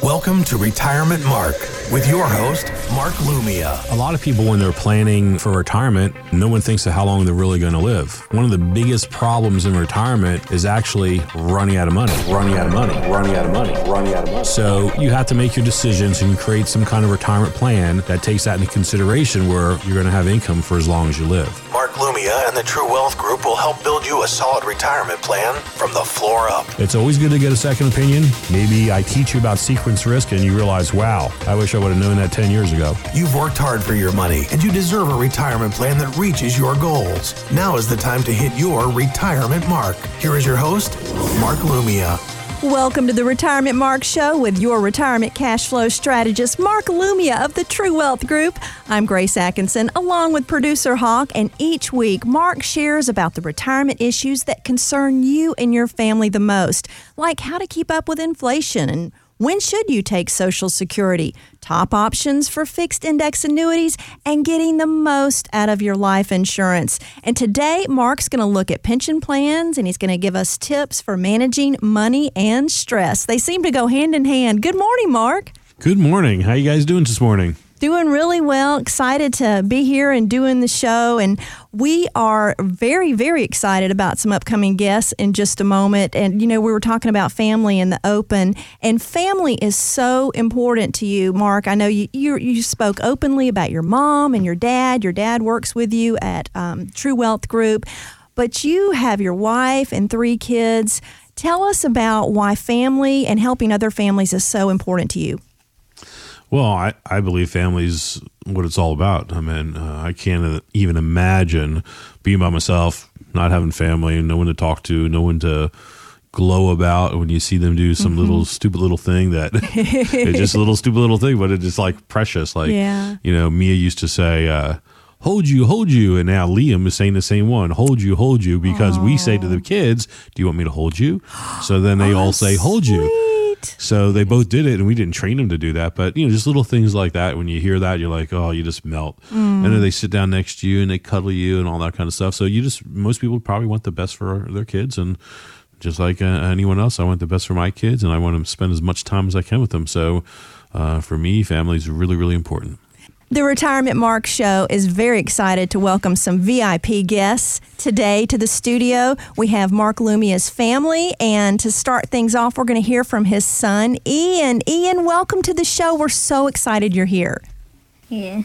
Welcome to Retirement Mark with your host, Mark Lumia. A lot of people, when they're planning for retirement, no one thinks of how long they're really going to live. One of the biggest problems in retirement is actually running out of money. So you have to make your decisions and create some kind of retirement plan that takes that into consideration where you're going to have income for as long as you live. Mark Lumia and the True Wealth Group will help build you a solid retirement plan from the floor up. It's always good to get a second opinion. Maybe I teach you about sequence risk and you realize, wow, I wish I would have known that 10 years ago. You've worked hard for your money and you deserve a retirement plan that reaches your goals. Now is the time to hit your retirement mark. Here is your host, Mark Lumia. Welcome to the Retirement Mark Show with your retirement cash flow strategist, Mark Lumia of the True Wealth Group. I'm Grace Atkinson, along with producer Hawk, and each week, Mark shares about the retirement issues that concern you and your family the most, like how to keep up with inflation and when should you take Social Security, top options for fixed index annuities, and getting the most out of your life insurance. And today, Mark's going to look at pension plans, and he's going to give us tips for managing money and stress. They seem to go hand in hand. Good morning, Mark. Good morning. How you guys doing this morning? Doing really well. Excited to be here and doing the show. And we are very, very excited about some upcoming guests in just a moment. And, you know, we were talking about family in the open, and family is so important to you, Mark. I know you spoke openly about your mom and your dad. Your dad works with you at True Wealth Group, but you have your wife and 3 kids. Tell us about why family and helping other families is so important to you. Well, I believe family's what it's all about. I mean, I can't even imagine being by myself, not having family, no one to talk to, no one to glow about when you see them do some little stupid little thing that it's just a little stupid little thing, but it's just like precious. Like, you know, Mia used to say, hold you. And now Liam is saying the same one, hold you, because we say to the kids, do you want me to hold you? So then they all say, hold you. So they both did it, and we didn't train them to do that. But, you know, just little things like that. When you hear that, you're like, oh, you just melt. And then they sit down next to you, and they cuddle you and all that kind of stuff. So most people probably want the best for their kids. And just like anyone else, I want the best for my kids, and I want to spend as much time as I can with them. So for me, family is really, really important. The Retirement Mark Show is very excited to welcome some VIP guests today to the studio. We have Mark Lumia's family, and to start things off, we're going to hear from his son, Ian. Ian, welcome to the show. We're so excited you're here. Yeah.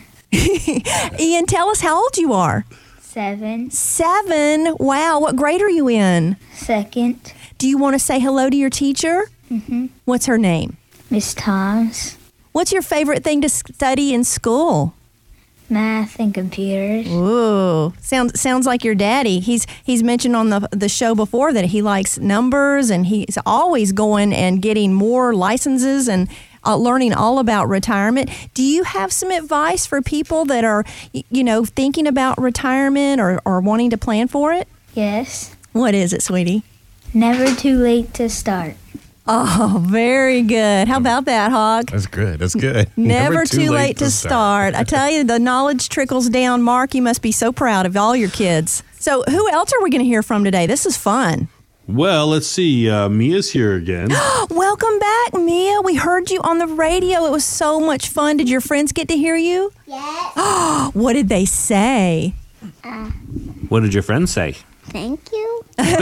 Ian, tell us how old you are. 7. 7? Wow. What grade are you in? 2nd. Do you want to say hello to your teacher? Mm-hmm. What's her name? Miss Toms. What's your favorite thing to study in school? Math and computers. Ooh, sounds like your daddy. He's mentioned on the show before that he likes numbers, and he's always going and getting more licenses and learning all about retirement. Do you have some advice for people that are, you know, thinking about retirement or wanting to plan for it? Yes. What is it, sweetie? Never too late to start. Oh, very good. How about that, Hawk? That's good. Never too late to start. I tell you, the knowledge trickles down. Mark, you must be so proud of all your kids. So who else are we going to hear from today? This is fun. Well, let's see. Mia's here again. Welcome back, Mia. We heard you on the radio. It was so much fun. Did your friends get to hear you? Yes. What did they say? What did your friends say? Thank you.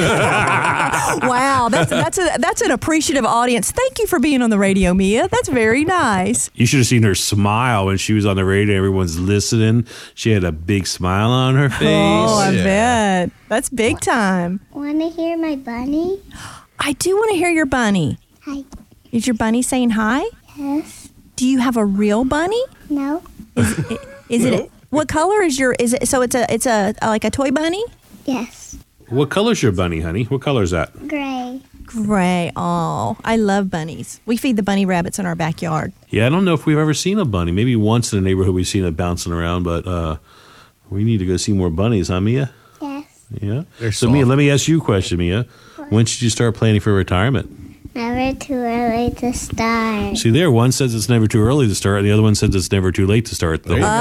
Wow, that's an appreciative audience. Thank you for being on the radio, Mia. That's very nice. You should have seen her smile when she was on the radio. Everyone's listening. She had a big smile on her face. Oh, I bet. That's big time. Want to hear my bunny? I do want to hear your bunny. Hi. Is your bunny saying hi? Yes. Do you have a real bunny? No. Is it what color is your? Is it so? It's a like a toy bunny? Yes. What color's your bunny, honey? What color is that? Gray. Gray. Oh, I love bunnies. We feed the bunny rabbits in our backyard. Yeah, I don't know if we've ever seen a bunny. Maybe once in the neighborhood we've seen it bouncing around, but we need to go see more bunnies, huh, Mia? Yes. Yeah. They're So, soft. Mia, let me ask you a question, Mia. When should you start planning for retirement? Never too early to start. See there, one says it's never too early to start, and the other one says it's never too late to start.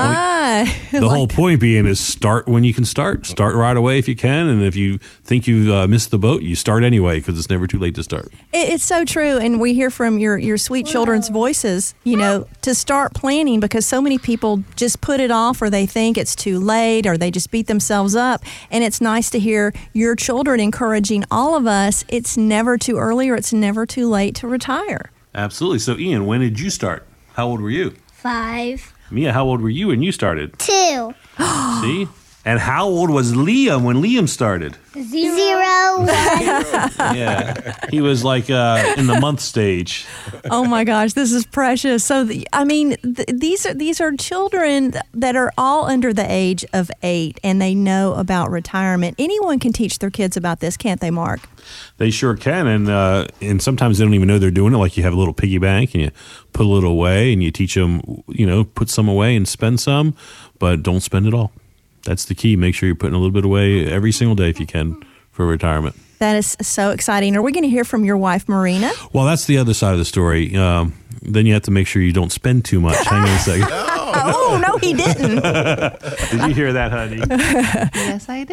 The whole point being is start when you can start. Start right away if you can, and if you think you've missed the boat, you start anyway because it's never too late to start. It's so true, and we hear from your sweet children's voices, to start planning, because so many people just put it off, or they think it's too late, or they just beat themselves up. And it's nice to hear your children encouraging all of us, it's never too early or it's never too late to retire. Absolutely. So, Ian, when did you start? How old were you? 5. Mia, how old were you when you started? 2. See? And how old was Liam when Liam started? 0. 1. Yeah. He was like in the month stage. Oh my gosh, this is precious. So, these are children that are all under the age of 8, and they know about retirement. Anyone can teach their kids about this, can't they, Mark? They sure can, and sometimes they don't even know they're doing it. Like you have a little piggy bank, and you put a little away, and you teach them, put some away and spend some, but don't spend it all. That's the key. Make sure you're putting a little bit away every single day if you can for retirement. That is so exciting. Are we going to hear from your wife, Marina? Well, that's the other side of the story. Then you have to make sure you don't spend too much. Hang on a second. Oh, no, he didn't. Did you hear that, honey? Yes, I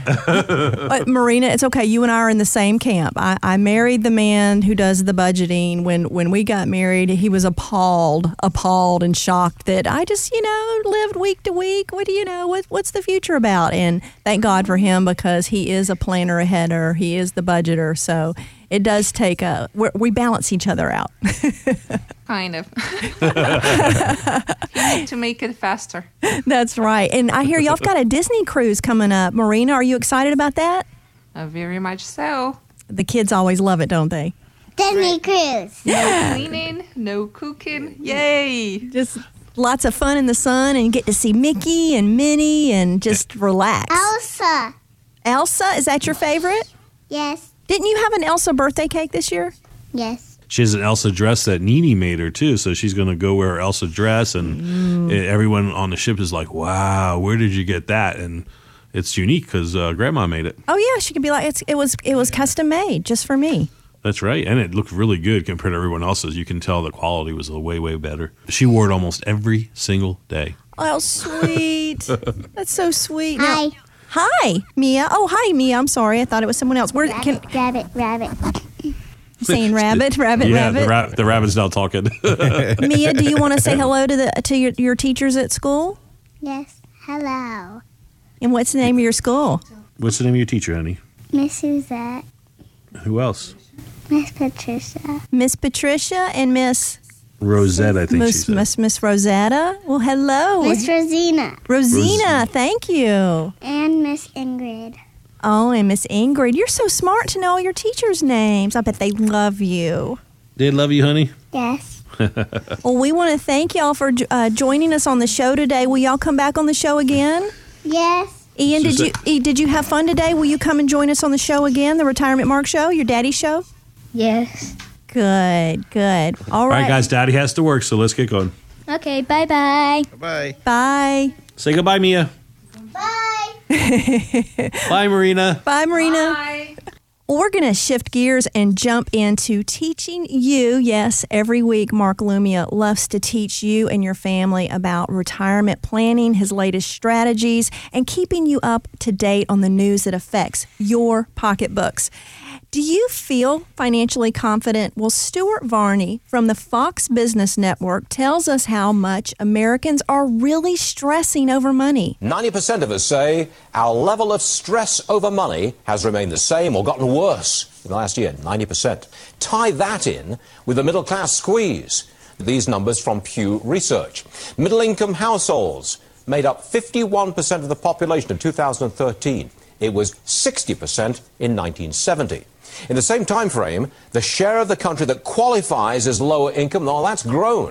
did. But Marina, it's okay. You and I are in the same camp. I married the man who does the budgeting. When we got married, he was appalled and shocked that I just, lived week to week. What do you know? What's the future about? And thank God for him, because he is a planner aheader. He is the budgeter. So it does take we balance each other out. Kind of. You need to make it faster. That's right. And I hear y'all got a Disney cruise coming up. Marina, are you excited about that? Very much so. The kids always love it, don't they? Disney cruise. No cleaning, no cooking. Yay! Just lots of fun in the sun, and you get to see Mickey and Minnie and just relax. Elsa, is that your favorite? Yes. Didn't you have an Elsa birthday cake this year? Yes. She has an Elsa dress that Nene made her, too, so she's going to go wear her Elsa dress, and everyone on the ship is like, wow, where did you get that? And it's unique because Grandma made it. Oh, yeah, she can be like, it was custom made just for me. That's right, and it looked really good compared to everyone else's. You can tell the quality was way, way better. She wore it almost every single day. Oh, sweet. That's so sweet. Hi. Hi, Mia. Oh, hi, Mia. I'm sorry. I thought it was someone else. Rabbit. Saying rabbit. Yeah, the rabbit's now talking. Mia, do you want to say hello to your teachers at school? Yes. Hello. And what's the name of your school? What's the name of your teacher, honey? Miss Suzette. Who else? Miss Patricia. Miss Patricia and Miss Rosetta, I think she said. Miss Rosetta. Well, hello. Miss Rosina. Rosina, thank you. And Miss Ingrid. Oh, and Miss Ingrid. You're so smart to know all your teachers' names. I bet they love you. They love you, honey? Yes. Well, we want to thank y'all for joining us on the show today. Will y'all come back on the show again? Yes. Ian, did you have fun today? Will you come and join us on the show again, the Retirement Mark Show, your daddy's show? Yes. Good. All All right, guys, Daddy has to work, so let's get going. Okay, bye-bye. Bye. Bye. Say goodbye, Mia. Bye. Bye, Marina. Bye, Marina. Bye. Well, we're going to shift gears and jump into teaching you. Yes, every week, Mark Lumia loves to teach you and your family about retirement planning, his latest strategies, and keeping you up to date on the news that affects your pocketbooks. Do you feel financially confident? Well, Stuart Varney from the Fox Business Network tells us how much Americans are really stressing over money. 90% of us say our level of stress over money has remained the same or gotten worse in the last year, 90%. Tie that in with the middle class squeeze. These numbers from Pew Research. Middle-income households made up 51% of the population in 2013. It was 60% in 1970. In the same time frame, the share of the country that qualifies as lower income, well, that's grown.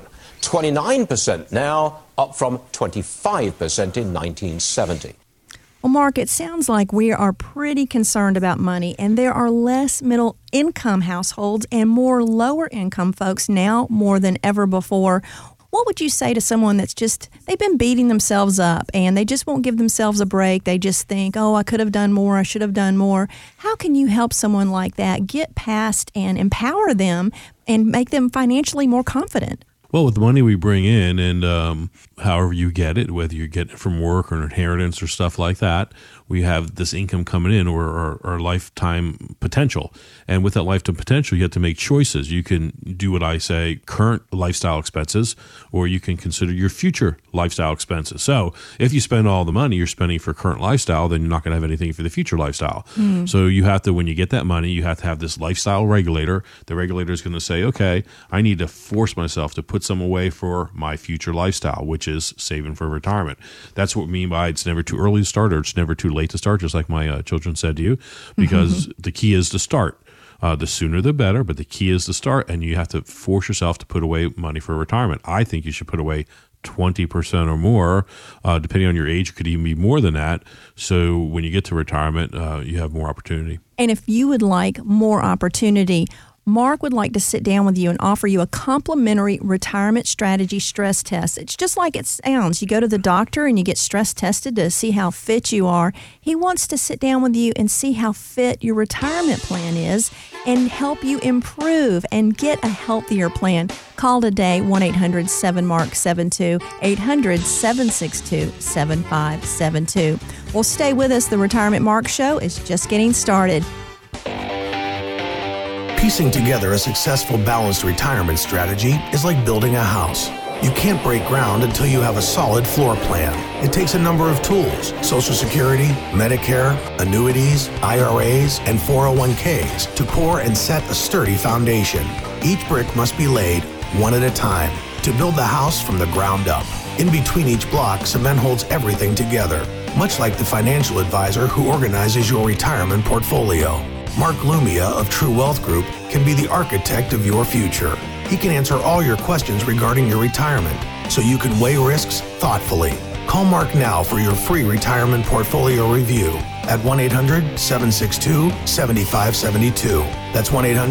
29% now, up from 25% in 1970. Well, Mark, it sounds like we are pretty concerned about money, and there are less middle-income households and more lower-income folks now more than ever before. What would you say to someone that's they've been beating themselves up and they just won't give themselves a break? They just think, oh, I could have done more, I should have done more. How can you help someone like that get past and empower them and make them financially more confident? Well, with the money we bring in and however you get it, whether you get it from work or an inheritance or stuff like that, we have this income coming in or our lifetime potential. And with that lifetime potential, you have to make choices. You can do what I say, current lifestyle expenses, or you can consider your future lifestyle expenses. So if you spend all the money you're spending for current lifestyle, then you're not going to have anything for the future lifestyle. So you have to, when you get that money, you have to have this lifestyle regulator. The regulator is going to say, okay, I need to force myself to put some away for my future lifestyle, which is saving for retirement. That's what we mean by it's never too early to start or it's never too late to start, just like my children said to you, because the key is to start. The sooner the better, but the key is to start, and you have to force yourself to put away money for retirement. I think you should put away 20% or more, depending on your age. It could even be more than that. So when you get to retirement, you have more opportunity. And if you would like more opportunity, Mark would like to sit down with you and offer you a complimentary retirement strategy stress test. It's just like it sounds. You go to the doctor and you get stress tested to see how fit you are. He wants to sit down with you and see how fit your retirement plan is and help you improve and get a healthier plan. Call today, 1-800-7MARK-72, 800-762-7572. Well, stay with us. The Retirement Mark Show is just getting started. Piecing together a successful balanced retirement strategy is like building a house. You can't break ground until you have a solid floor plan. It takes a number of tools: Social Security, Medicare, annuities, IRAs, and 401ks to pour and set a sturdy foundation. Each brick must be laid one at a time to build the house from the ground up. In between each block, cement holds everything together, much like the financial advisor who organizes your retirement portfolio. Mark Lumia of True Wealth Group can be the architect of your future. He can answer all your questions regarding your retirement, so you can weigh risks thoughtfully. Call Mark now for your free retirement portfolio review at 1-800-762-7572. That's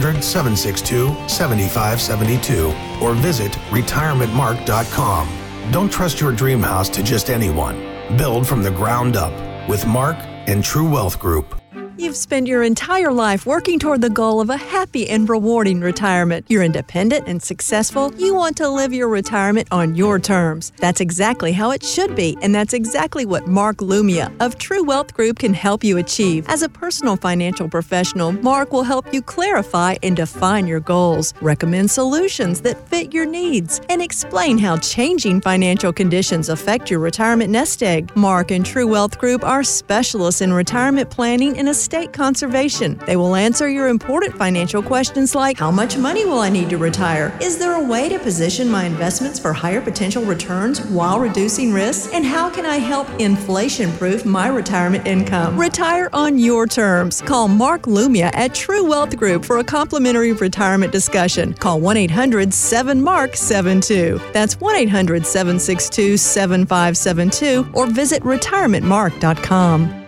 1-800-762-7572. Or visit retirementmark.com. Don't trust your dream house to just anyone. Build from the ground up with Mark and True Wealth Group. You've spent your entire life working toward the goal of a happy and rewarding retirement. You're independent and successful. You want to live your retirement on your terms. That's exactly how it should be, and that's exactly what Mark Lumia of True Wealth Group can help you achieve. As a personal financial professional, Mark will help you clarify and define your goals, recommend solutions that fit your needs, and explain how changing financial conditions affect your retirement nest egg. Mark and True Wealth Group are specialists in retirement planning and estate conservation. They will answer your important financial questions like, how much money will I need to retire? Is there a way to position my investments for higher potential returns while reducing risks? And how can I help inflation-proof my retirement income? Retire on your terms. Call Mark Lumia at True Wealth Group for a complimentary retirement discussion. Call 1-800-7MARK-72. That's 1-800-762-7572 or visit retirementmark.com.